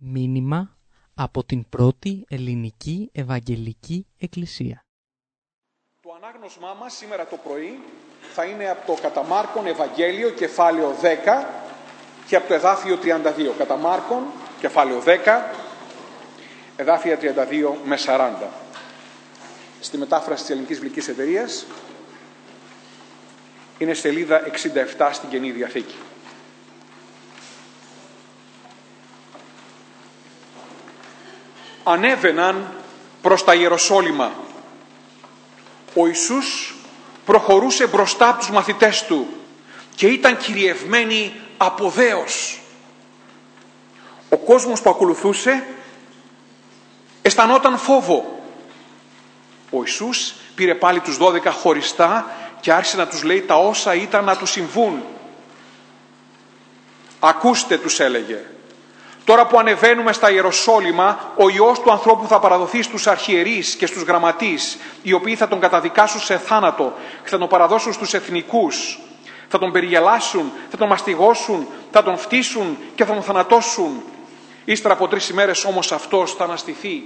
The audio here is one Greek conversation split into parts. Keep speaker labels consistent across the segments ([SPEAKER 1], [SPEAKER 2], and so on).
[SPEAKER 1] Μήνυμα από την πρώτη ελληνική Ευαγγελική Εκκλησία.
[SPEAKER 2] Το ανάγνωσμά μας σήμερα το πρωί θα είναι από το κατά Μάρκον Ευαγγέλιο κεφάλαιο 10 και από το εδάφιο 32. Κατά Μάρκον κεφάλαιο 10, εδάφια 32 με 40. Στη μετάφραση της Ελληνικής Βιβλικής Εταιρείας είναι σελίδα 67 στην Καινή Διαθήκη. Ανέβαιναν προς τα Ιεροσόλυμα. Ο Ιησούς προχωρούσε μπροστά από τους μαθητές του και ήταν κυριευμένοι από δέος. Ο κόσμος που ακολουθούσε αισθανόταν φόβο. Ο Ιησούς πήρε πάλι τους 12 χωριστά και άρχισε να τους λέει τα όσα ήταν να τους συμβούν. «Ακούστε», τους έλεγε, «τώρα που ανεβαίνουμε στα Ιεροσόλυμα, ο Υιός του ανθρώπου θα παραδοθεί στους αρχιερείς και στους γραμματείς, οι οποίοι θα τον καταδικάσουν σε θάνατο και θα τον παραδώσουν στους εθνικούς. Θα τον περιγελάσουν, θα τον μαστιγώσουν, θα τον φτύσουν και θα τον θανατώσουν. Ύστερα από 3 ημέρες όμως αυτός θα αναστηθεί».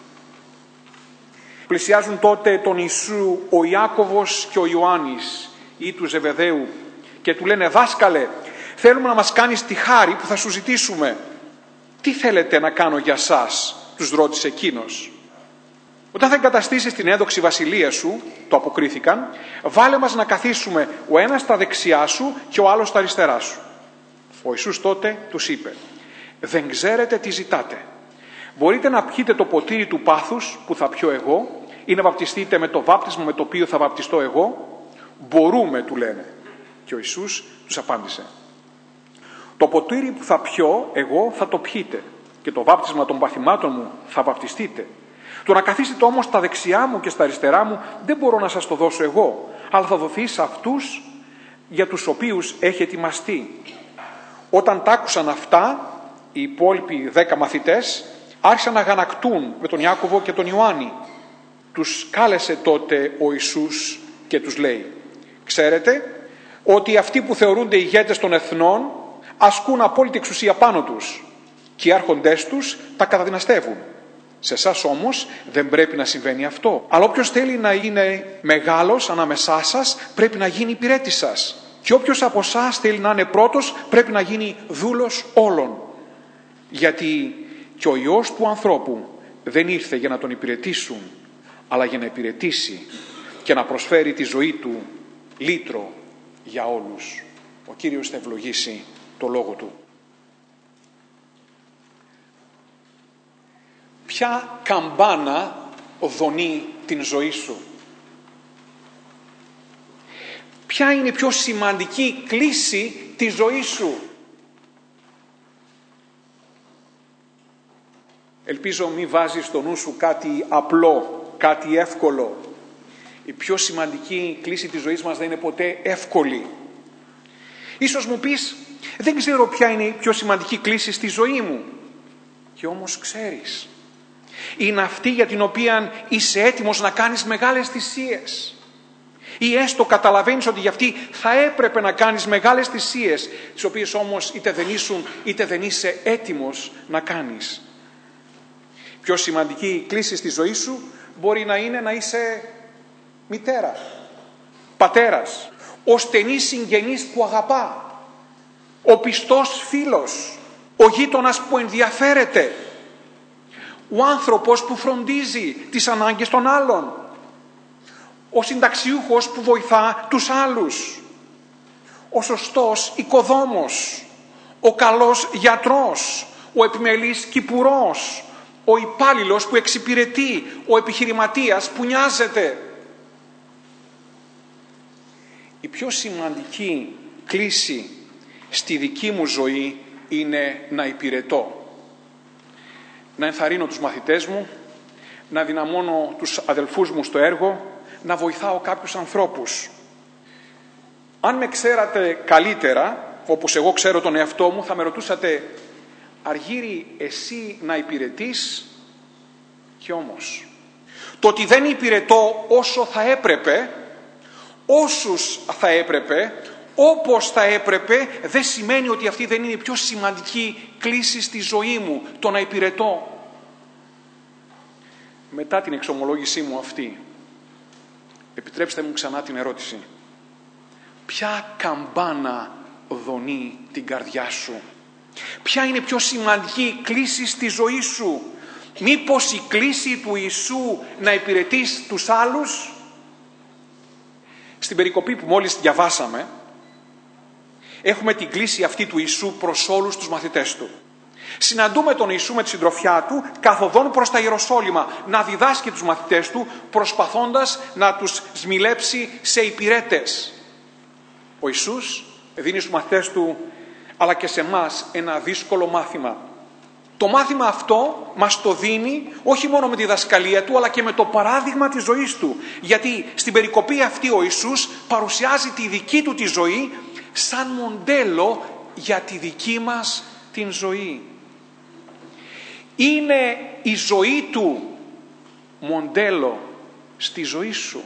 [SPEAKER 2] Πλησιάζουν τότε τον Ιησού ο Ιάκωβος και ο Ιωάννης, ή του Ζεβεδαίου, και του λένε «Δάσκαλε, θέλουμε να μας κάνεις τη χάρη που θα σου ζητήσουμε». «Τι θέλετε να κάνω για σας?» τους ρώτησε εκείνος. «Όταν θα εγκαταστήσεις την έδοξη βασιλεία σου», το αποκρίθηκαν, «βάλε μας να καθίσουμε ο ένας στα δεξιά σου και ο άλλος στα αριστερά σου». Ο Ιησούς τότε τους είπε «Δεν ξέρετε τι ζητάτε. Μπορείτε να πιείτε το ποτήρι του πάθους που θα πιω εγώ ή να βαπτιστείτε με το βάπτισμα με το οποίο θα βαπτιστώ εγώ?» «Μπορούμε», του λένε. Και ο Ιησούς τους απάντησε «Το ποτήρι που θα πιω εγώ θα το πιείτε και το βάπτισμα των παθημάτων μου θα βαπτιστείτε. Το να καθίσετε όμως στα δεξιά μου και στα αριστερά μου δεν μπορώ να σας το δώσω εγώ, αλλά θα δοθεί σε αυτούς για τους οποίους έχει ετοιμαστεί». Όταν τ' άκουσαν αυτά, οι υπόλοιποι 10 μαθητές άρχισαν να αγανακτούν με τον Ιάκωβο και τον Ιωάννη. Τους κάλεσε τότε ο Ιησούς και τους λέει «Ξέρετε ότι αυτοί που θεωρούνται ηγέτες των εθνών ασκούν απόλυτη εξουσία πάνω τους και οι άρχοντές τους τα καταδυναστεύουν. Σε εσάς όμως δεν πρέπει να συμβαίνει αυτό. Αλλά όποιος θέλει να είναι μεγάλος ανάμεσά σας πρέπει να γίνει υπηρέτης σας. Και όποιος από εσάς θέλει να είναι πρώτος πρέπει να γίνει δούλος όλων. Γιατί και ο Υιός του ανθρώπου δεν ήρθε για να τον υπηρετήσουν, αλλά για να υπηρετήσει και να προσφέρει τη ζωή του λύτρο για όλους». Ο Κύριος θα ευλογήσει το λόγο του. Ποια καμπάνα οδονεί την ζωή σου? Ποια είναι η πιο σημαντική κλίση της ζωής σου? Ελπίζω μη βάζεις στο νου σου κάτι απλό, κάτι εύκολο. Η πιο σημαντική κλίση της ζωής μας δεν είναι ποτέ εύκολη. Ίσως μου πεις, δεν ξέρω ποια είναι η πιο σημαντική κλίση στη ζωή μου. Και όμως ξέρεις. Είναι αυτή για την οποία είσαι έτοιμος να κάνεις μεγάλες θυσίες. Ή έστω καταλαβαίνεις ότι για αυτή θα έπρεπε να κάνεις μεγάλες θυσίες, τις οποίες όμως είτε δεν ήσουν είτε δεν είσαι έτοιμος να κάνεις. Πιο σημαντική κλίση στη ζωή σου μπορεί να είναι να είσαι μητέρα, πατέρας, ο στενής συγγενής που αγαπά, ο πιστός φίλος, ο γείτονας που ενδιαφέρεται, ο άνθρωπος που φροντίζει τις ανάγκες των άλλων, ο συνταξιούχος που βοηθά τους άλλους, ο σωστός οικοδόμος, ο καλός γιατρός, ο επιμελής κηπουρός, ο υπάλληλος που εξυπηρετεί, ο επιχειρηματίας που νοιάζεται. Η πιο σημαντική κλίση στη δική μου ζωή είναι να υπηρετώ. Να ενθαρρύνω τους μαθητές μου, να δυναμώνω τους αδελφούς μου στο έργο, να βοηθάω κάποιους ανθρώπους. Αν με ξέρατε καλύτερα, όπως εγώ ξέρω τον εαυτό μου, θα με ρωτούσατε «Αργύρη, εσύ να υπηρετείς?» Και όμως, το ότι δεν υπηρετώ όσο θα έπρεπε, όσους θα έπρεπε, όπως θα έπρεπε, δεν σημαίνει ότι αυτή δεν είναι η πιο σημαντική κλίση στη ζωή μου, το να υπηρετώ. Μετά την εξομολόγησή μου αυτή, επιτρέψτε μου ξανά την ερώτηση. Ποια καμπάνα δονεί την καρδιά σου? Ποια είναι η πιο σημαντική κλίση στη ζωή σου? Μήπως η κλίση του Ιησού να υπηρετείς τους άλλους? Στην περικοπή που μόλις διαβάσαμε, έχουμε την κλίση αυτή του Ιησού προς όλους τους μαθητές του. Συναντούμε τον Ιησού με τη συντροφιά του καθοδόν προς τα Ιεροσόλυμα να διδάσκει τους μαθητές του, προσπαθώντας να τους σμιλέψει σε υπηρέτες. Ο Ιησούς δίνει στους μαθητές του, αλλά και σε εμάς, ένα δύσκολο μάθημα. Το μάθημα αυτό μας το δίνει όχι μόνο με τη διδασκαλία του, αλλά και με το παράδειγμα της ζωής του. Γιατί στην περικοπή αυτή ο Ιησούς παρουσιάζει τη δική του τη ζωή σαν μοντέλο για τη δική μας την ζωή. Είναι η ζωή του μοντέλο στη ζωή σου?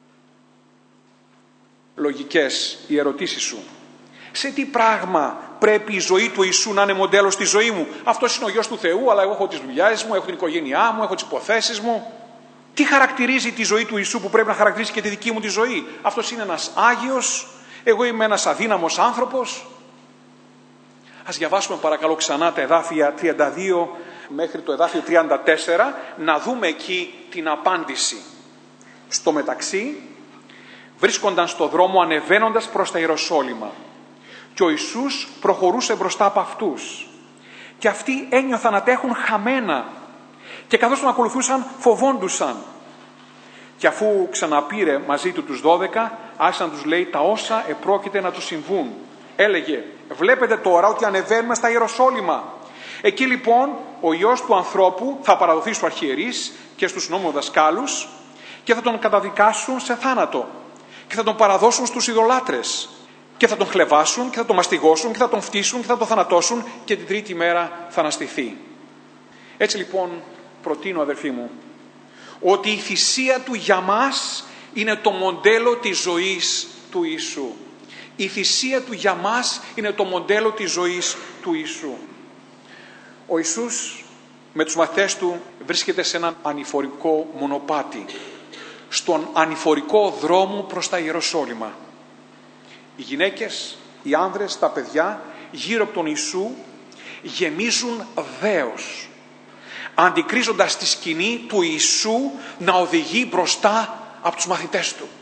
[SPEAKER 2] Λογικές οι ερωτήσεις σου. Σε τι πράγμα πρέπει η ζωή του Ιησού να είναι μοντέλο στη ζωή μου? Αυτός είναι ο Υιός του Θεού, αλλά εγώ έχω τις δουλειές μου, έχω την οικογένειά μου, έχω τις υποθέσεις μου. Τι χαρακτηρίζει τη ζωή του Ιησού που πρέπει να χαρακτηρίσει και τη δική μου τη ζωή? Αυτός είναι ένας Άγιος, εγώ είμαι ένας αδύναμος άνθρωπος. Ας διαβάσουμε παρακαλώ ξανά τα εδάφια 32 μέχρι το εδάφιο 34, να δούμε εκεί την απάντηση. Στο μεταξύ βρίσκονταν στο δρόμο ανεβαίνοντας προς τα Ιεροσόλυμα και ο Ιησούς προχωρούσε μπροστά από αυτούς και αυτοί ένιωθαν να τρέχουν χαμένα και καθώς τον ακολουθούσαν φοβόντουσαν. Και αφού ξαναπήρε μαζί του τους 12, άρχισε να τους λέει τα όσα επρόκειται να τους συμβούν. Έλεγε, βλέπετε τώρα ότι ανεβαίνουμε στα Ιεροσόλυμα. Εκεί λοιπόν ο Υιός του ανθρώπου θα παραδοθεί στους αρχιερείς και στους νομοδασκάλους και θα τον καταδικάσουν σε θάνατο και θα τον παραδώσουν στους ειδωλάτρες και θα τον χλευάσουν και θα τον μαστιγώσουν και θα τον φτύσουν και θα τον θανατώσουν και την τρίτη μέρα θα αναστηθεί. Έτσι λοιπόν προτείνω, αδερφοί μου, ότι η θυσία του για μας είναι το μοντέλο της ζωής του Ιησού. Η θυσία του για μας είναι το μοντέλο της ζωής του Ιησού. Ο Ιησούς με τους μαθητές του βρίσκεται σε έναν ανηφορικό μονοπάτι, στον ανηφορικό δρόμο προς τα Ιεροσόλυμα. Οι γυναίκες, οι άνδρες, τα παιδιά γύρω από τον Ιησού γεμίζουν δέος, αντικρίζοντας τη σκηνή του Ιησού να οδηγεί μπροστά από τους μαθητές του.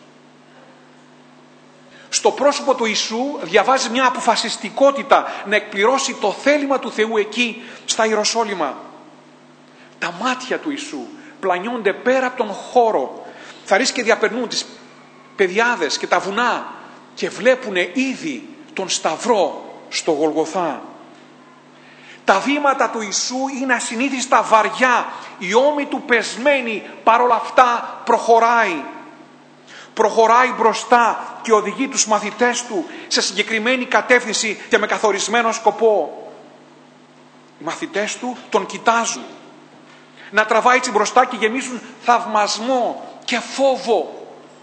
[SPEAKER 2] Στο πρόσωπο του Ιησού διαβάζει μια αποφασιστικότητα να εκπληρώσει το θέλημα του Θεού εκεί στα Ιεροσόλυμα. Τα μάτια του Ιησού πλανιώνται πέρα από τον χώρο. Θαρείς και διαπερνούν τις πεδιάδες και τα βουνά και βλέπουν ήδη τον Σταυρό στο Γολγοθά. Τα βήματα του Ιησού είναι ασυνήθιστα βαριά. Η ώμη του πεσμένη, παρόλα αυτά προχωράει. Προχωράει μπροστά και οδηγεί τους μαθητές του σε συγκεκριμένη κατεύθυνση και με καθορισμένο σκοπό. Οι μαθητές του τον κοιτάζουν. Να τραβάει έτσι μπροστά και γεμίζουν θαυμασμό και φόβο.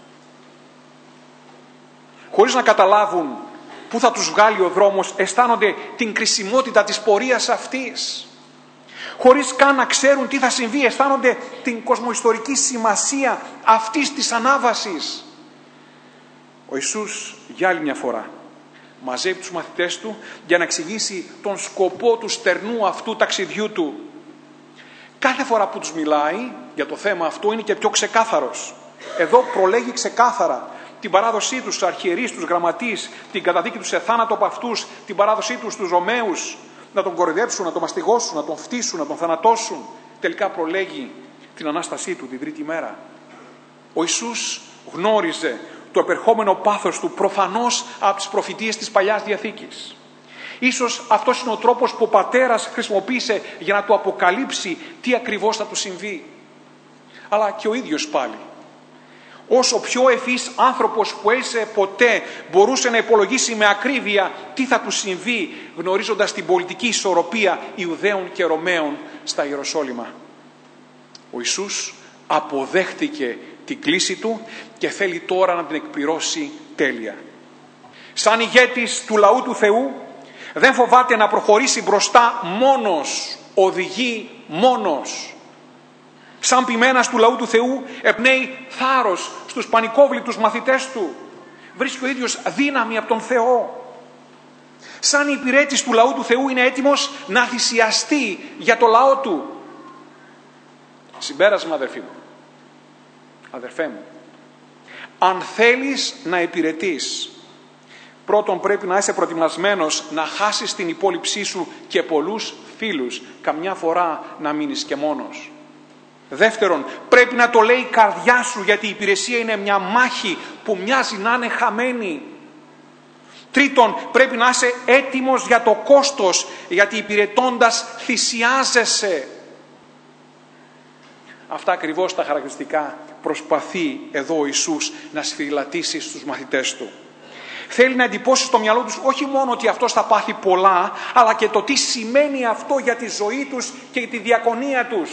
[SPEAKER 2] Χωρίς να καταλάβουν πού θα τους βγάλει ο δρόμος, αισθάνονται την κρισιμότητα της πορείας αυτής. Χωρίς καν να ξέρουν τι θα συμβεί, αισθάνονται την κοσμοϊστορική σημασία αυτής της ανάβασης. Ο Ιησούς για άλλη μια φορά μαζεύει τους μαθητές του για να εξηγήσει τον σκοπό του στερνού αυτού ταξιδιού του. Κάθε φορά που τους μιλάει για το θέμα αυτό είναι και πιο ξεκάθαρος. Εδώ προλέγει ξεκάθαρα την παράδοσή τους στους αρχιερείς, στους γραμματείς, την καταδίκη τους σε θάνατο από αυτούς, την παράδοσή τους στους Ρωμαίους, να τον κοροϊδέψουν, να τον μαστιγώσουν, να τον φτύσουν, να τον θανατώσουν. Τελικά προλέγει την Ανάστασή του την τρίτη μέρα. Ο Ιησούς γνώριζε το επερχόμενο πάθος του προφανώς από τις προφητείες της Παλιάς Διαθήκης. Ίσως αυτός είναι ο τρόπος που ο πατέρας χρησιμοποίησε για να του αποκαλύψει τι ακριβώς θα του συμβεί. Αλλά και ο ίδιος πάλι, όσο πιο ευφυής άνθρωπος που έζησε ποτέ, μπορούσε να υπολογίσει με ακρίβεια τι θα του συμβεί, γνωρίζοντας την πολιτική ισορροπία Ιουδαίων και Ρωμαίων στα Ιεροσόλυμα. Ο Ιησούς αποδέχτηκε την κλήση του και θέλει τώρα να την εκπληρώσει τέλεια. Σαν ηγέτης του λαού του Θεού δεν φοβάται να προχωρήσει μπροστά μόνος, οδηγεί μόνος. Σαν ποιμένας του λαού του Θεού εμπνέει θάρρος στους πανικόβλητους μαθητές του. Βρίσκει ο ίδιος δύναμη από τον Θεό. Σαν υπηρέτης του λαού του Θεού είναι έτοιμος να θυσιαστεί για το λαό του. Συμπέρασμα, αδερφοί μου, αδερφέ μου, αν θέλεις να υπηρετείς, πρώτον πρέπει να είσαι προετοιμασμένος να χάσεις την υπόλοιψή σου και πολλούς φίλους, καμιά φορά να μείνεις και μόνος. Δεύτερον, πρέπει να το λέει η καρδιά σου, γιατί η υπηρεσία είναι μια μάχη που μοιάζει να είναι χαμένη. Τρίτον, πρέπει να είσαι έτοιμος για το κόστος, γιατί υπηρετώντας θυσιάζεσαι. Αυτά ακριβώς τα χαρακτηριστικά προσπαθεί εδώ ο Ιησούς να σφυριλατήσει στους μαθητές του. Θέλει να εντυπώσει στο μυαλό τους όχι μόνο ότι αυτός θα πάθει πολλά, αλλά και το τι σημαίνει αυτό για τη ζωή τους και για τη διακονία τους.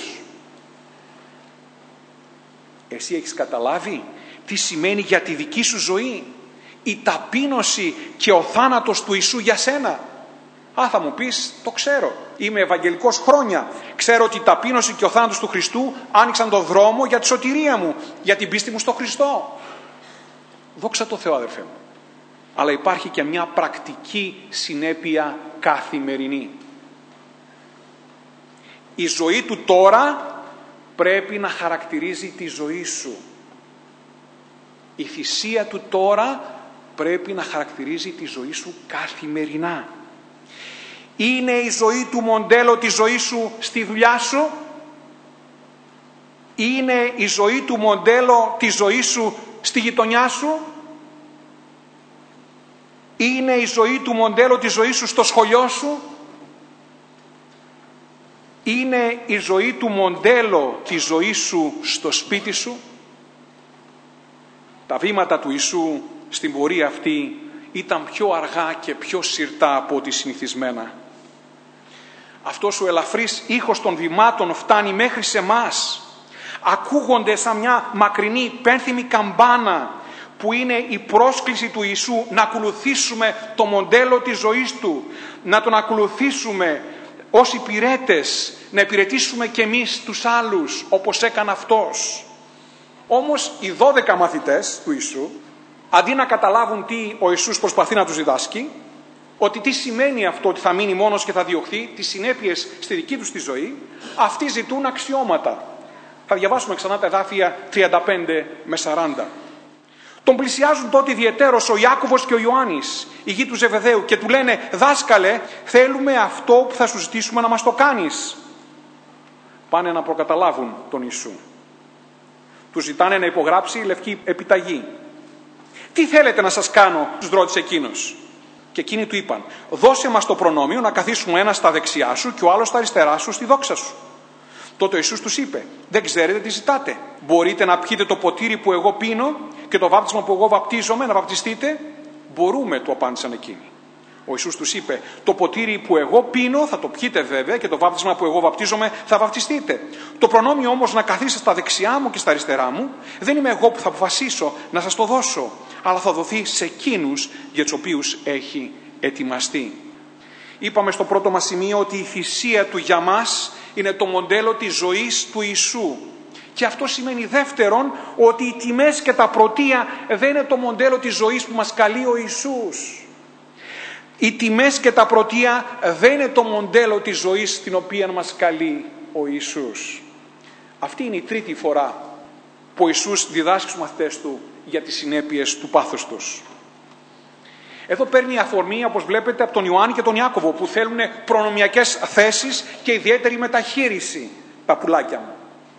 [SPEAKER 2] Εσύ έχεις καταλάβει τι σημαίνει για τη δική σου ζωή η ταπείνωση και ο θάνατος του Ιησού για σένα? Θα μου πεις, το ξέρω. Είμαι ευαγγελικός χρόνια. Ξέρω ότι η ταπείνωση και ο θάνατος του Χριστού άνοιξαν το δρόμο για τη σωτηρία μου, για την πίστη μου στο Χριστό. Δόξα τω Θεώ, αδερφέ μου. Αλλά υπάρχει και μια πρακτική συνέπεια καθημερινή. Η ζωή του τώρα πρέπει να χαρακτηρίζει τη ζωή σου. Η θυσία του τώρα πρέπει να χαρακτηρίζει τη ζωή σου καθημερινά. Είναι η ζωή του μοντέλο της ζωής σου στη δουλειά σου? Είναι η ζωή του μοντέλο της ζωής σου στη γειτονιά σου? Είναι η ζωή του μοντέλο της ζωής σου στο σχολείο σου? Είναι η ζωή του μοντέλο της ζωής σου στο σπίτι σου? Τα βήματα του Ιησού στην πορεία αυτή ήταν πιο αργά και πιο συρτά από ό,τι συνηθισμένα. Αυτός ο ελαφρύς ήχος των βημάτων φτάνει μέχρι σε μας. Ακούγονται σαν μια μακρινή πένθυμη καμπάνα που είναι η πρόσκληση του Ιησού να ακολουθήσουμε το μοντέλο της ζωής του, να τον ακολουθήσουμε ως υπηρέτες, να υπηρετήσουμε και εμείς τους άλλους όπως έκανε αυτός. Όμως οι 12 μαθητές του Ιησού, αντί να καταλάβουν τι ο Ιησούς προσπαθεί να τους διδάσκει, ότι τι σημαίνει αυτό ότι θα μείνει μόνος και θα διωχθεί, τις συνέπειες στη δική τους τη ζωή, αυτοί ζητούν αξιώματα. Θα διαβάσουμε ξανά τα εδάφια 35 με 40. Τον πλησιάζουν τότε ιδιαιτέρως ο Ιάκωβος και ο Ιωάννης, οι γη του Ζεβεδαίου, και του λένε: «Δάσκαλε, θέλουμε αυτό που θα σου ζητήσουμε να μας το κάνεις». Πάνε να προκαταλάβουν τον Ιησού. Του ζητάνε να υπογράψει λευκή επιταγή. «Τι θέλετε να σας κάνω?» τους ρώτησε εκείνος. Και εκείνοι του είπαν: «Δώσε μας το προνόμιο να καθίσουμε ένας στα δεξιά σου και ο άλλος στα αριστερά σου στη δόξα σου». Τότε ο Ιησούς τους είπε: «Δεν ξέρετε τι ζητάτε? Μπορείτε να πιείτε το ποτήρι που εγώ πίνω και το βάπτισμα που εγώ βαπτίζομαι να βαπτιστείτε?» «Μπορούμε», του απάντησαν εκείνοι. Ο Ιησούς τους είπε: «Το ποτήρι που εγώ πίνω θα το πιείτε βέβαια και το βάπτισμα που εγώ βαπτίζομαι θα βαπτιστείτε. Το προνόμιο όμως να καθίσετε στα δεξιά μου και στα αριστερά μου, δεν είμαι εγώ που θα αποφασίσω να σας το δώσω, αλλά θα δοθεί σε εκείνους για τους οποίους έχει ετοιμαστεί». Είπαμε στο πρώτο μας σημείο ότι η θυσία του για μας είναι το μοντέλο της ζωής του Ιησού. Και αυτό σημαίνει δεύτερον ότι οι τιμές και τα πρωτεία δεν είναι το μοντέλο της ζωής που μας καλεί ο Ιησούς. Οι τιμές και τα πρωτεία δεν είναι το μοντέλο της ζωής στην οποία μας καλεί ο Ιησούς. Αυτή είναι η τρίτη φορά που ο Ιησούς διδάσκει στους μαθητές του για τις συνέπειες του πάθους τους. Εδώ παίρνει αφορμή, όπως βλέπετε, από τον Ιωάννη και τον Ιάκωβο, που θέλουν προνομιακές θέσεις και ιδιαίτερη μεταχείριση, τα πουλάκια μου.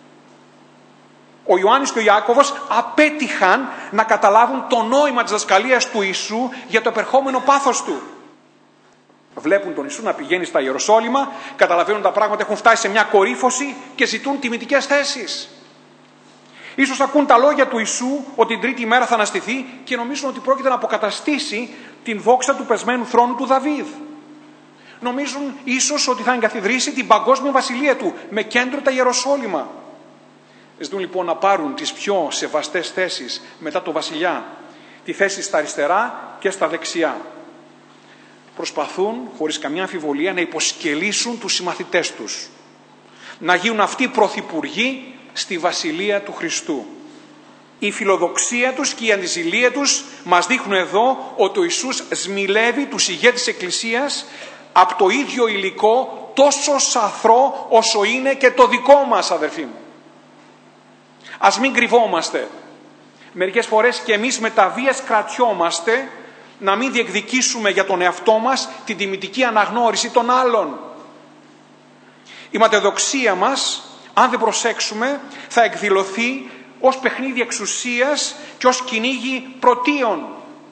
[SPEAKER 2] Ο Ιωάννης και ο Ιάκωβος απέτυχαν να καταλάβουν το νόημα της δασκαλίας του Ιησού για το επερχόμενο πάθος του. Βλέπουν τον Ιησού να πηγαίνει στα Ιεροσόλυμα, καταλαβαίνουν τα πράγματα έχουν φτάσει σε μια κορύφωση και ζητούν τιμητικές θέσεις. Ίσως ακούν τα λόγια του Ιησού ότι την τρίτη μέρα θα αναστηθεί και νομίζουν ότι πρόκειται να αποκαταστήσει την δόξα του πεσμένου θρόνου του Δαβίδ. Νομίζουν ίσως ότι θα εγκαθιδρύσει την παγκόσμια βασιλεία του με κέντρο τα Ιεροσόλυμα. Ζητούν λοιπόν να πάρουν τις πιο σεβαστές θέσεις μετά το βασιλιά τη θέση στα αριστερά και στα δεξιά. Προσπαθούν, χωρίς καμιά αμφιβολία, να υποσκελίσουν τους συμμαθητές τους. Να γίνουν αυτοί πρωθυπουργοί στη Βασιλεία του Χριστού. Η φιλοδοξία τους και η αντιζηλία τους μας δείχνουν εδώ ότι ο Ιησούς σμιλεύει τους ηγέτες της Εκκλησίας από το ίδιο υλικό, τόσο σαθρό όσο είναι και το δικό μας, αδερφοί μου. Ας μην κρυβόμαστε. Μερικές φορές και εμείς με τα βίας κρατιόμαστε να μην διεκδικήσουμε για τον εαυτό μας την τιμητική αναγνώριση των άλλων. Η ματαιοδοξία μας, αν δεν προσέξουμε, θα εκδηλωθεί ως παιχνίδι εξουσίας και ως κυνήγι πρωτείων.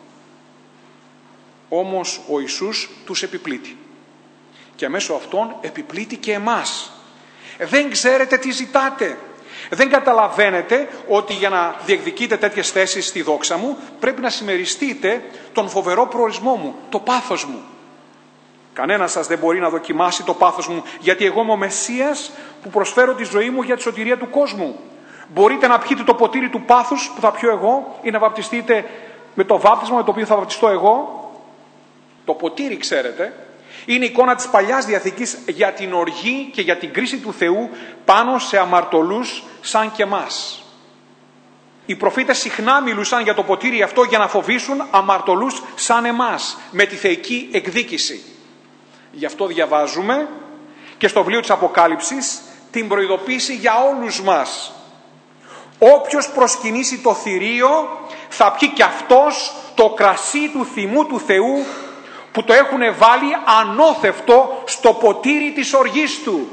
[SPEAKER 2] Όμως ο Ιησούς τους επιπλήττει. Και μέσω αυτών επιπλήττει και εμάς. Δεν ξέρετε τι ζητάτε. Δεν καταλαβαίνετε ότι για να διεκδικείτε τέτοιες θέσεις στη δόξα μου πρέπει να συμμεριστείτε τον φοβερό προορισμό μου, το πάθος μου. Κανένας σας δεν μπορεί να δοκιμάσει το πάθος μου, γιατί εγώ είμαι ο Μεσσίας που προσφέρω τη ζωή μου για τη σωτηρία του κόσμου. Μπορείτε να πιείτε το ποτήρι του πάθους που θα πιω εγώ ή να βαπτιστείτε με το βάπτισμα με το οποίο θα βαπτιστώ εγώ. Το ποτήρι, ξέρετε, είναι εικόνα της Παλιάς Διαθήκης για την οργή και για την κρίση του Θεού πάνω σε αμαρτωλούς σαν και εμάς. Οι προφήτες συχνά μιλούσαν για το ποτήρι αυτό για να φοβήσουν αμαρτωλούς σαν εμάς με τη θεϊκή εκδίκηση. Γι' αυτό διαβάζουμε και στο βιβλίο της Αποκάλυψης την προειδοποίηση για όλους μας. Όποιος προσκυνήσει το θηρίο θα πιει κι αυτός το κρασί του θυμού του Θεού που το έχουν βάλει ανώθευτο στο ποτήρι της οργής του.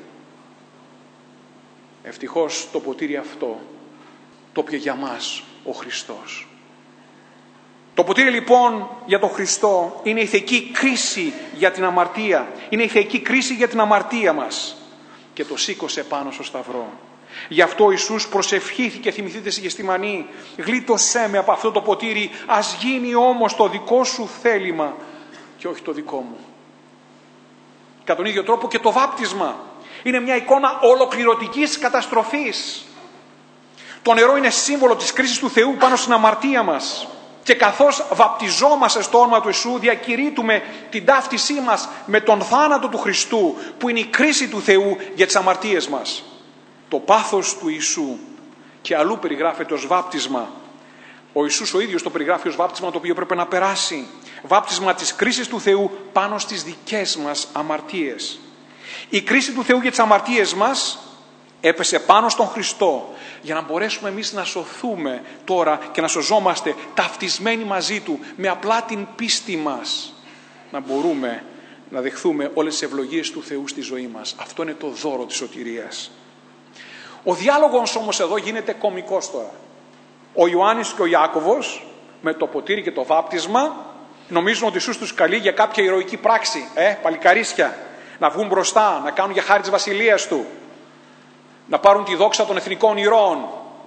[SPEAKER 2] Ευτυχώς το ποτήρι αυτό το πιε για μας ο Χριστός. Το ποτήρι λοιπόν για τον Χριστό είναι η θεϊκή κρίση για την αμαρτία. Είναι η θεϊκή κρίση για την αμαρτία μας. Και το σήκωσε πάνω στο σταυρό. Γι' αυτό ο Ιησούς προσευχήθηκε, θυμηθείτε στη Γεστημανή, γλίτωσέ με από αυτό το ποτήρι, ας γίνει όμως το δικό σου θέλημα και όχι το δικό μου. Κατά τον ίδιο τρόπο και το βάπτισμα είναι μια εικόνα ολοκληρωτικής καταστροφής. Το νερό είναι σύμβολο της κρίσης του Θεού πάνω στην αμαρτία μας. Και καθώς βαπτιζόμαστε στο όνομα του Ιησού, διακηρύττουμε την ταύτισή μας με τον θάνατο του Χριστού, που είναι η κρίση του Θεού για τις αμαρτίες μας. Το πάθος του Ιησού και αλλού περιγράφεται ως βάπτισμα. Ο Ιησούς ο ίδιος το περιγράφει ως βάπτισμα το οποίο πρέπει να περάσει. Βάπτισμα της κρίσης του Θεού πάνω στις δικές μας αμαρτίες. Η κρίση του Θεού για τις αμαρτίες μας έπεσε πάνω στον Χριστό για να μπορέσουμε εμείς να σωθούμε τώρα και να σωζόμαστε ταυτισμένοι μαζί Του με απλά την πίστη μας. Να μπορούμε να δεχθούμε όλες τις ευλογίες του Θεού στη ζωή μας. Αυτό είναι το δώρο της σωτηρίας. Ο διάλογος όμως εδώ γίνεται κωμικός τώρα. Ο Ιωάννης και ο Ιάκωβος με το ποτήρι και το βάπτισμα νομίζουν ότι ο Ιησούς τους καλεί για κάποια ηρωική πράξη. Παλικαρίσια, να βγουν μπροστά, να κάνουν για χάρη της βασιλείας Του, να πάρουν τη δόξα των εθνικών ηρώων.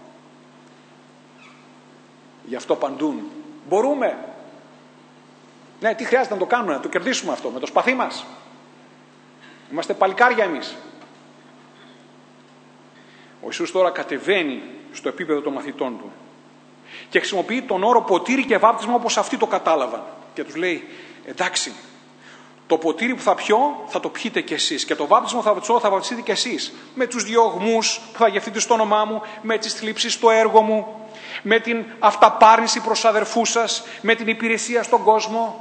[SPEAKER 2] Γι' αυτό παντούν. Μπορούμε. Ναι, τι χρειάζεται να το κάνουμε, να το κερδίσουμε αυτό, με το σπαθί μας. Είμαστε παλικάρια εμείς. Ο Ιησούς τώρα κατεβαίνει στο επίπεδο των μαθητών Του και χρησιμοποιεί τον όρο ποτήρι και βάπτισμα όπως αυτοί το κατάλαβαν. Και τους λέει, εντάξει, το ποτήρι που θα πιω θα το πιείτε κι εσείς και το βάπτισμα που θα βαπτιστείτε κι εσείς. Με τους διωγμούς που θα γευτείτε στο όνομά μου, με τις θλίψεις στο έργο μου, με την αυταπάρνηση προς αδερφούς σας, με την υπηρεσία στον κόσμο.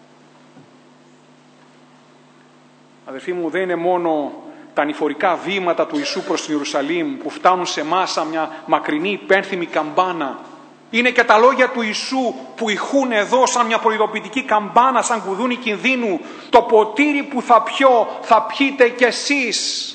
[SPEAKER 2] Αδερφοί μου, δεν είναι μόνο τα ανηφορικά βήματα του Ιησού προς την Ιερουσαλήμ που φτάνουν σε εμάς σαν μια μακρινή υπένθυμη καμπάνα. Είναι και τα λόγια του Ιησού που ηχούν εδώ σαν μια προειδοποιητική καμπάνα, σαν κουδούνι κινδύνου. Το ποτήρι που θα πιω θα πιείτε κι εσείς.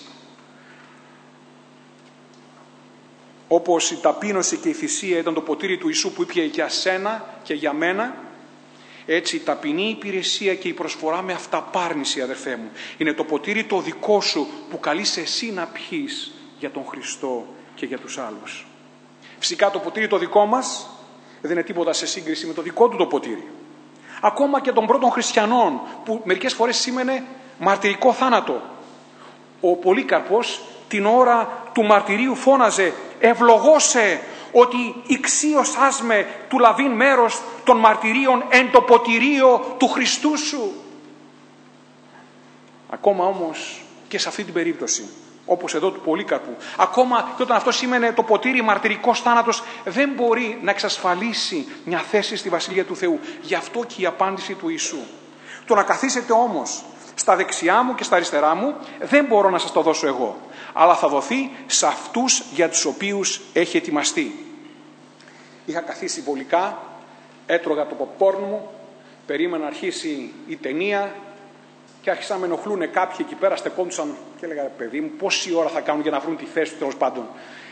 [SPEAKER 2] Όπως η ταπείνωση και η θυσία ήταν το ποτήρι του Ιησού που ήπιε για σένα και για μένα, έτσι η ταπεινή υπηρεσία και η προσφορά με αυταπάρνηση, αδερφέ μου, είναι το ποτήρι το δικό σου που καλείς εσύ να πιείς για τον Χριστό και για τους άλλους. Φυσικά το ποτήρι το δικό μας δεν είναι τίποτα σε σύγκριση με το δικό του το ποτήρι. Ακόμα και των πρώτων χριστιανών που μερικές φορές σήμαινε μαρτυρικό θάνατο. Ο Πολύκαρπος την ώρα του μαρτυρίου φώναζε «Ευλογώσε ότι ηξίωσάς με του λαβήν μέρος των μαρτυρίων εν το ποτηρίο του Χριστού σου. Ακόμα όμως και σε αυτή την περίπτωση, όπως εδώ του Πολύκαρπου, ακόμα και όταν αυτό σήμαινε το ποτήρι μαρτυρικός θάνατος, δεν μπορεί να εξασφαλίσει μια θέση στη Βασιλεία του Θεού. Γι' αυτό και η απάντηση του Ιησού. Το να καθίσετε όμως στα δεξιά μου και στα αριστερά μου δεν μπορώ να σας το δώσω εγώ, αλλά θα δοθεί σε αυτούς για τους οποίους έχει ετοιμαστεί. Είχα καθίσει βολικά, έτρωγα το popcorn μου, περίμενα να αρχίσει η ταινία και άρχισαν να με ενοχλούν κάποιοι εκεί πέρα, στεκόντουσαν και έλεγα, παιδί μου, πόση ώρα θα κάνουν για να βρουν τη θέση του, τέλος πάντων.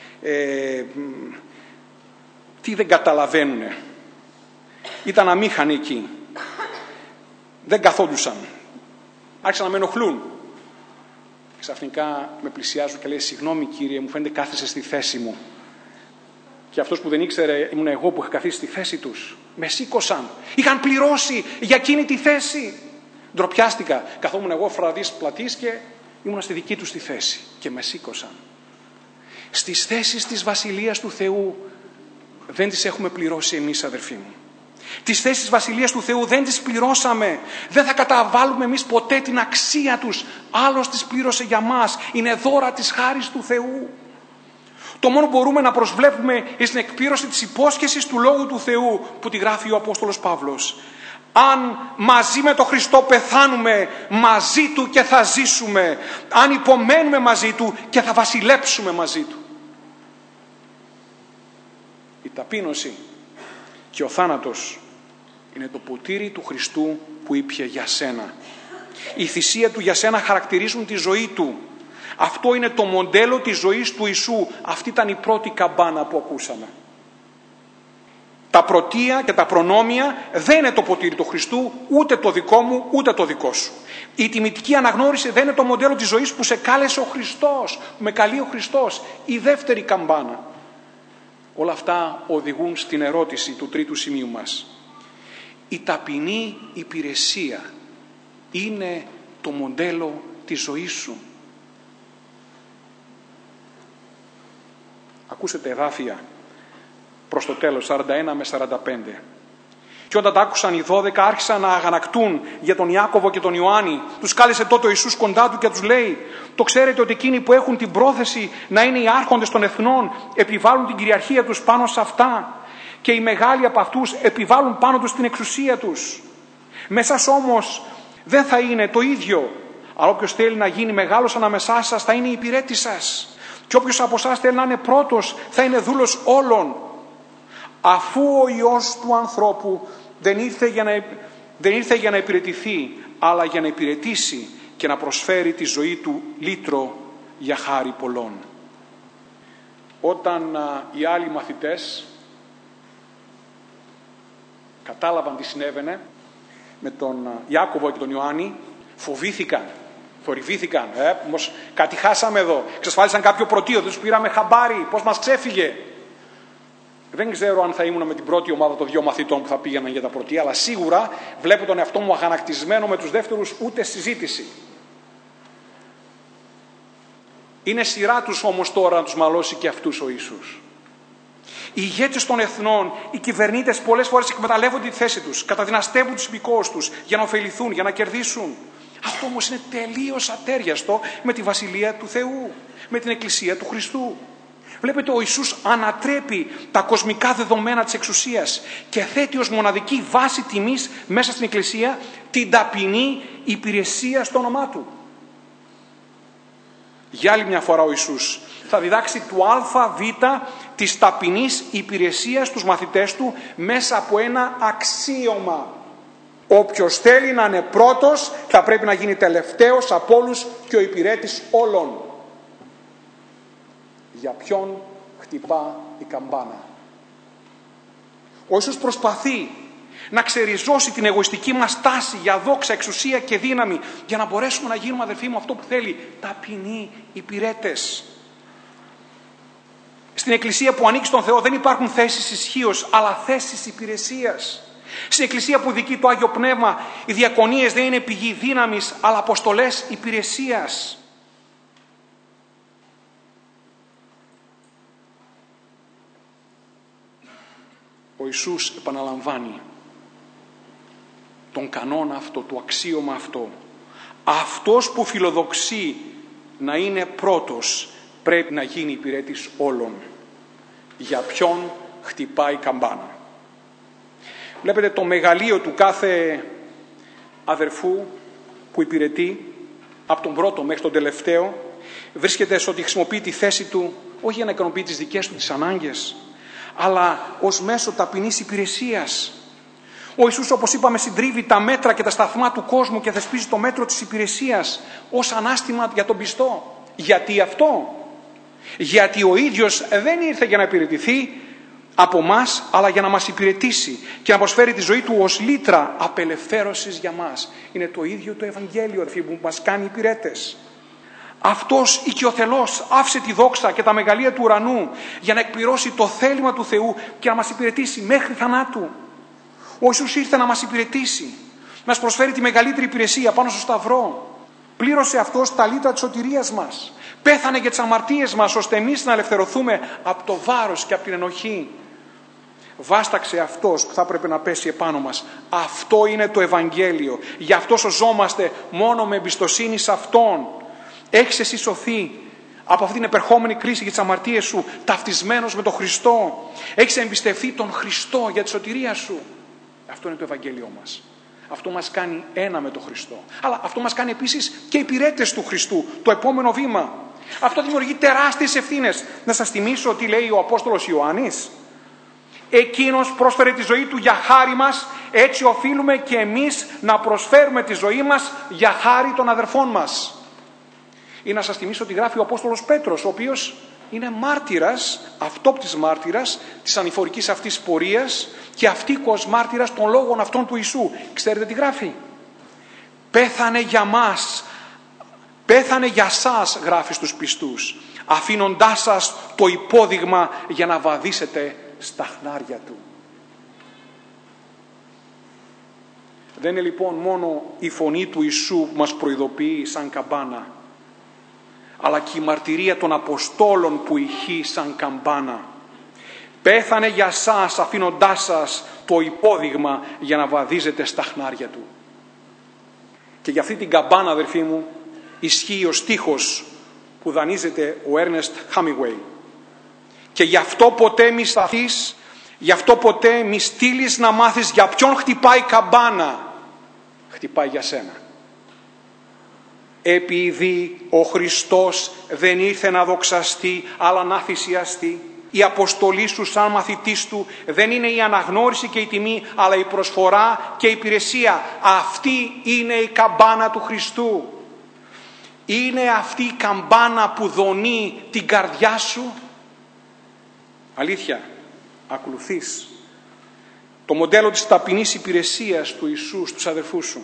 [SPEAKER 2] Τι δεν καταλαβαίνουνε. Ήταν αμήχανοι εκεί. Δεν καθόντουσαν. Άρχισαν να με ενοχλούν. Ξαφνικά με πλησιάζουν και λέει, συγγνώμη κύριε, μου φαίνεται κάθεσαι στη θέση μου. Και αυτός που δεν ήξερε ήμουν εγώ που είχα καθίσει στη θέση τους. Με σήκωσαν. Είχαν πληρώσει για εκείνη τη θέση. Ντροπιάστηκα. Καθόμουν εγώ φραδής πλατής και ήμουν στη δική τους τη θέση. Και με σήκωσαν. Στις θέσεις της Βασιλείας του Θεού δεν τις έχουμε πληρώσει εμείς, αδερφοί μου. Τις θέσεις της Βασιλείας του Θεού δεν τις πληρώσαμε. Δεν θα καταβάλουμε εμείς ποτέ την αξία τους. Άλλος τις πλήρωσε για μας. Είναι δώρα της χάρης του Θεού. Το μόνο που μπορούμε να προσβλέπουμε είναι στην εκπλήρωση της υπόσχεσης του Λόγου του Θεού που τη γράφει ο Απόστολος Παύλος. Αν μαζί με τον Χριστό πεθάνουμε, μαζί Του και θα ζήσουμε. Αν υπομένουμε μαζί Του και θα βασιλέψουμε μαζί Του. Η ταπείνωση και ο θάνατος είναι το ποτήρι του Χριστού που ήπιε για σένα. Η θυσία Του για σένα χαρακτηρίζουν τη ζωή Του. Αυτό είναι το μοντέλο της ζωής του Ιησού. Αυτή ήταν η πρώτη καμπάνα που ακούσαμε. Τα πρωτεία και τα προνόμια δεν είναι το ποτήρι του Χριστού, ούτε το δικό μου, ούτε το δικό σου. Η τιμητική αναγνώριση δεν είναι το μοντέλο της ζωής που σε κάλεσε ο Χριστός, που με καλεί ο Χριστός. Η δεύτερη καμπάνα. Όλα αυτά οδηγούν στην ερώτηση του τρίτου σημείου μας. Η ταπεινή υπηρεσία είναι το μοντέλο της ζωής σου. Ακούσετε εδάφια προς το τέλος, 41 με 45. Και όταν τα άκουσαν οι 12 άρχισαν να αγανακτούν για τον Ιάκωβο και τον Ιωάννη. Τους κάλεσε τότε ο Ιησούς κοντά του και τους λέει, το ξέρετε ότι εκείνοι που έχουν την πρόθεση να είναι οι άρχοντες των εθνών επιβάλλουν την κυριαρχία τους πάνω σε αυτά και οι μεγάλοι από αυτούς επιβάλλουν πάνω τους την εξουσία τους. Μέσα όμως δεν θα είναι το ίδιο, αλλά όποιος θέλει να γίνει μεγάλος ανάμεσά σας θα είναι υπηρέτης σας. Και όποιος από εσάς θέλει να είναι πρώτος θα είναι δούλος όλων. Αφού ο Υιός του ανθρώπου δεν ήρθε για να υπηρετηθεί, αλλά για να υπηρετήσει και να προσφέρει τη ζωή του λύτρο για χάρη πολλών. Όταν οι άλλοι μαθητές κατάλαβαν τι συνέβαινε με τον Ιάκωβο και τον Ιωάννη, φοβήθηκαν. Θορυβήθηκαν, όμως κάτι χάσαμε εδώ. Εξασφάλισαν κάποιο πρωτείο, δεν τους πήραμε χαμπάρι, πώς μας ξέφυγε. Δεν ξέρω αν θα ήμουν με την πρώτη ομάδα των 2 μαθητών που θα πήγαιναν για τα πρωτεία, αλλά σίγουρα βλέπω τον εαυτό μου αγανακτισμένο με τους δεύτερους, ούτε συζήτηση. Είναι σειρά τους όμως τώρα να τους μαλώσει και αυτούς ο Ιησούς. Οι ηγέτες των εθνών, οι κυβερνήτες πολλές φορές εκμεταλλεύονται τη θέση τους, καταδυναστεύουν τους υπηκόους τους για να ωφεληθούν, για να κερδίσουν. Αυτό όμως είναι τελείως ατέριαστο με τη Βασιλεία του Θεού, με την Εκκλησία του Χριστού. Βλέπετε, ο Ιησούς ανατρέπει τα κοσμικά δεδομένα της εξουσίας και θέτει ως μοναδική βάση τιμής μέσα στην Εκκλησία την ταπεινή υπηρεσία στο όνομά Του. Για άλλη μια φορά ο Ιησούς θα διδάξει του ΑΒ της ταπεινής υπηρεσίας στους μαθητές Του μέσα από ένα αξίωμα. Όποιος θέλει να είναι πρώτος θα πρέπει να γίνει τελευταίος από όλους και ο υπηρέτης όλων. Για ποιον χτυπά η καμπάνα? Ο Ιησούς προσπαθεί να ξεριζώσει την εγωιστική μας τάση για δόξα, εξουσία και δύναμη, για να μπορέσουμε να γίνουμε, αδερφοί μου, αυτό που θέλει, ταπεινοί υπηρέτες. Στην Εκκλησία που ανήκει στον Θεό δεν υπάρχουν θέσεις ισχύως, αλλά θέσεις υπηρεσίας. Στην Εκκλησία που δικεί το Άγιο Πνεύμα, οι διακονίες δεν είναι πηγή δύναμης, αλλά αποστολές υπηρεσίας. ο Ιησούς επαναλαμβάνει τον κανόνα αυτό, το αξίωμα αυτό. Αυτός που φιλοδοξεί να είναι πρώτος πρέπει να γίνει υπηρέτης όλων. Για ποιον χτυπάει καμπάνα. Βλέπετε το μεγαλείο του κάθε αδερφού που υπηρετεί, από τον πρώτο μέχρι τον τελευταίο, βρίσκεται στο ότι χρησιμοποιεί τη θέση του όχι για να ικανοποιεί τις δικές του τις ανάγκες, αλλά ως μέσο ταπεινής υπηρεσίας. Ο Ιησούς, όπως είπαμε, συντρίβει τα μέτρα και τα σταθμά του κόσμου και θεσπίζει το μέτρο της υπηρεσίας ως ανάστημα για τον πιστό. Γιατί αυτό? Γιατί ο ίδιος δεν ήρθε για να υπηρετηθεί από μας, αλλά για να μας υπηρετήσει και να προσφέρει τη ζωή του ως λύτρα απελευθέρωσης για μας. Είναι το ίδιο το Ευαγγέλιο, που μας κάνει υπηρέτες. Αυτός οικειοθελώς άφησε τη δόξα και τα μεγαλεία του ουρανού για να εκπληρώσει το θέλημα του Θεού και να μας υπηρετήσει μέχρι θανάτου. Ο Ιησούς ήρθε να μας υπηρετήσει, να μας προσφέρει τη μεγαλύτερη υπηρεσία πάνω στο Σταυρό. Πλήρωσε αυτός τα λύτρα της σωτηρίας μας. Πέθανε για τις αμαρτίες μας, ώστε εμείς να ελευθερωθούμε από το βάρος και από την ενοχή. Βάσταξε αυτός που θα έπρεπε να πέσει επάνω μας. Αυτό είναι το Ευαγγέλιο. Γι' αυτό σωζόμαστε μόνο με εμπιστοσύνη σε Αυτόν. Έχεις εσύ σωθεί από αυτήν την επερχόμενη κρίση για τις αμαρτίες σου, ταυτισμένος με τον Χριστό. Έχεις εμπιστευτεί τον Χριστό για τη σωτηρία σου. Αυτό είναι το Ευαγγέλιο μας. Αυτό μας κάνει ένα με τον Χριστό. Αλλά αυτό μας κάνει επίσης και υπηρέτες του Χριστού. Το επόμενο βήμα. Αυτό δημιουργεί τεράστιες ευθύνες. Να σας θυμίσω τι λέει ο Απόστολος Ιωάννης. Εκείνος πρόσφερε τη ζωή του για χάρη μας, έτσι οφείλουμε και εμείς να προσφέρουμε τη ζωή μας για χάρη των αδερφών μας. Ή να σας θυμίσω τι γράφει ο Απόστολος Πέτρος, ο οποίος είναι μάρτυρας, αυτόπτης μάρτυρας της ανηφορικής αυτής πορείας και αυτοίκος μάρτυρας των λόγων αυτών του Ιησού. Ξέρετε τι γράφει? Πέθανε για μας, πέθανε για σας, γράφει στους πιστούς, αφήνοντάς σας το υπόδειγμα για να βαδίσετε στα χνάρια του. Δεν είναι λοιπόν μόνο η φωνή του Ιησού που μας προειδοποιεί σαν καμπάνα, αλλά και η μαρτυρία των Αποστόλων που ηχεί σαν καμπάνα. Πέθανε για σας αφήνοντάς σας το υπόδειγμα για να βαδίζετε στα χνάρια του. Και για αυτή την καμπάνα, αδερφοί μου, ισχύει ο στίχος που δανείζεται ο Έρνεστ Χάμιγουεϊ. Και γι' αυτό ποτέ μη σταθείς, γι' αυτό ποτέ μη στείλεις να μάθεις για ποιον χτυπάει καμπάνα. Χτυπάει για σένα. Επειδή ο Χριστός δεν ήρθε να δοξαστεί, αλλά να θυσιαστεί. Η αποστολή σου σαν μαθητής του δεν είναι η αναγνώριση και η τιμή, αλλά η προσφορά και η υπηρεσία. Αυτή είναι η καμπάνα του Χριστού. Είναι αυτή η καμπάνα που δονεί την καρδιά σου. Αλήθεια, ακολουθείς το μοντέλο της ταπεινής υπηρεσίας του Ιησού στους αδερφούς σου?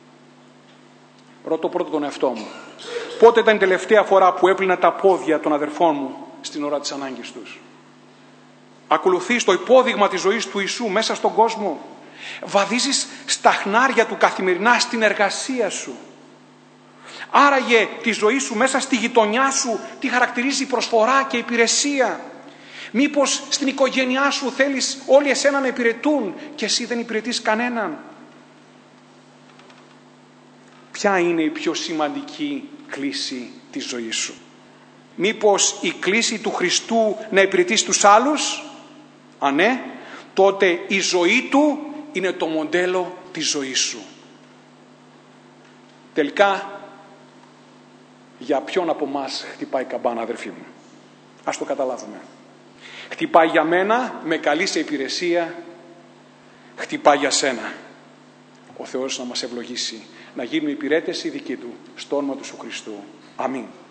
[SPEAKER 2] Ρωτώ πρώτα τον εαυτό μου. Πότε ήταν η τελευταία φορά που έπλυνα τα πόδια των αδερφών μου στην ώρα της ανάγκης τους? Ακολουθείς το υπόδειγμα της ζωής του Ιησού μέσα στον κόσμο? Βαδίζεις στα χνάρια του καθημερινά στην εργασία σου? Άραγε τη ζωή σου μέσα στη γειτονιά σου τι χαρακτηρίζει προσφορά και υπηρεσία? Μήπως στην οικογένειά σου θέλεις όλοι εσένα να υπηρετούν και εσύ δεν υπηρετείς κανέναν? Ποια είναι η πιο σημαντική κλίση της ζωής σου? Μήπως η κλίση του Χριστού να υπηρετείς τους άλλους? Αν ναι, τότε η ζωή του είναι το μοντέλο της ζωής σου. Τελικά, για ποιον από μας χτυπάει καμπάνα, αδερφοί μου? Ας το καταλάβουμε. Χτυπάει για μένα, με καλεί σε υπηρεσία, χτυπάει για σένα. Ο Θεός να μας ευλογήσει, να γίνουμε υπηρέτες οι δικοί Του, στο όνομα του Ιησού Χριστού. Αμήν.